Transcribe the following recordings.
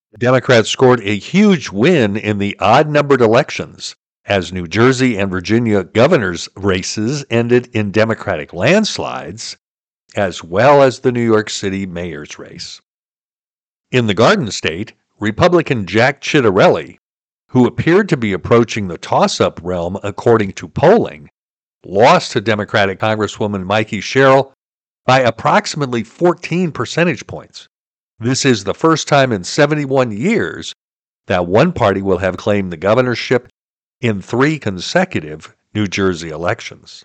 The Democrats scored a huge win in the odd-numbered elections, as New Jersey and Virginia governors' races ended in Democratic landslides, as well as the New York City mayor's race. In the Garden State, Republican Jack Ciattarelli, who appeared to be approaching the toss-up realm according to polling, lost to Democratic Congresswoman Mikey Sherrill by approximately 14 percentage points. This is the first time in 71 years that one party will have claimed the governorship in 3 consecutive New Jersey elections.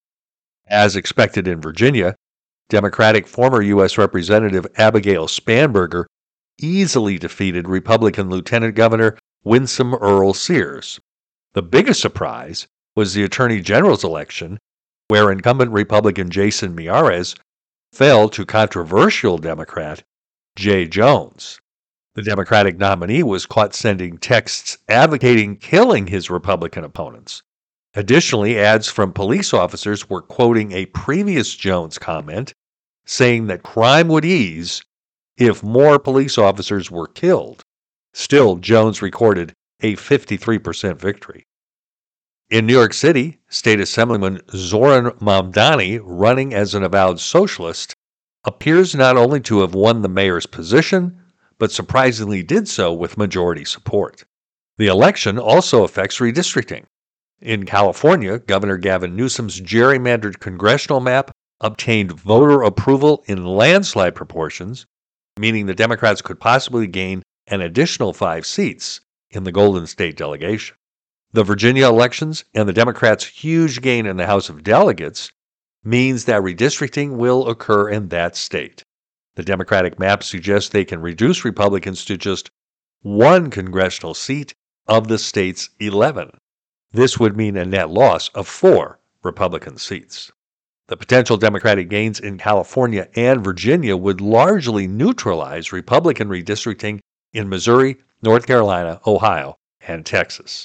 As expected in Virginia, Democratic former U.S. Representative Abigail Spanberger easily defeated Republican Lieutenant Governor Winsome Earl Sears. The biggest surprise was the Attorney General's election, where incumbent Republican Jason Miyares fell to controversial Democrat Jay Jones. The Democratic nominee was caught sending texts advocating killing his Republican opponents. Additionally, ads from police officers were quoting a previous Jones comment saying that crime would ease if more police officers were killed. Still, Jones recorded a 53% victory. In New York City, State Assemblyman Zoran Mamdani, running as an avowed socialist, appears not only to have won the mayor's position, but surprisingly did so with majority support. The election also affects redistricting. In California, Governor Gavin Newsom's gerrymandered congressional map obtained voter approval in landslide proportions, meaning the Democrats could possibly gain an additional 5 seats in the Golden State delegation. The Virginia elections and the Democrats' huge gain in the House of Delegates means that redistricting will occur in that state. The Democratic map suggests they can reduce Republicans to just 1 congressional seat of the state's 11. This would mean a net loss of 4 Republican seats. The potential Democratic gains in California and Virginia would largely neutralize Republican redistricting in Missouri, North Carolina, Ohio, and Texas.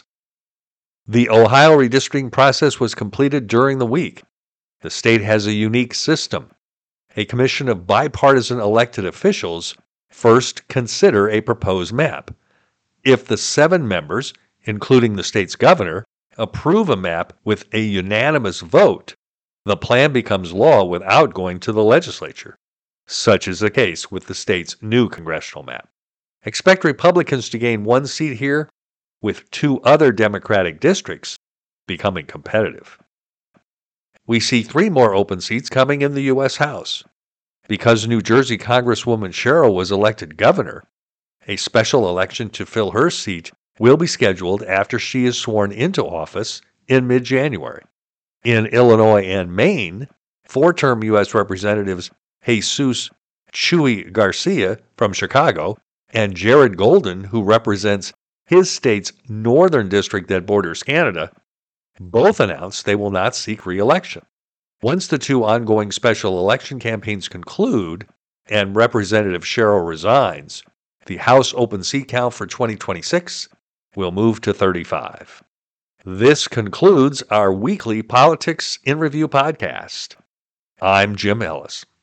The Ohio redistricting process was completed during the week. The state has a unique system. A commission of bipartisan elected officials first consider a proposed map. If the 7 members, including the state's governor, approve a map with a unanimous vote, the plan becomes law without going to the legislature. Such is the case with the state's new congressional map. Expect Republicans to gain 1 seat here, with 2 other Democratic districts becoming competitive. We see 3 more open seats coming in the U.S. House. Because New Jersey Congresswoman Sherrill was elected governor, a special election to fill her seat will be scheduled after she is sworn into office in mid-January. In Illinois and Maine, 4-term U.S. Representatives Jesus Chuy Garcia from Chicago and Jared Golden, who represents his state's northern district that borders Canada, both announced they will not seek re-election. Once the 2 ongoing special election campaigns conclude and Representative Sherrill resigns, the House open seat count for 2026 will move to 35. This concludes our weekly Politics in Review podcast. I'm Jim Ellis.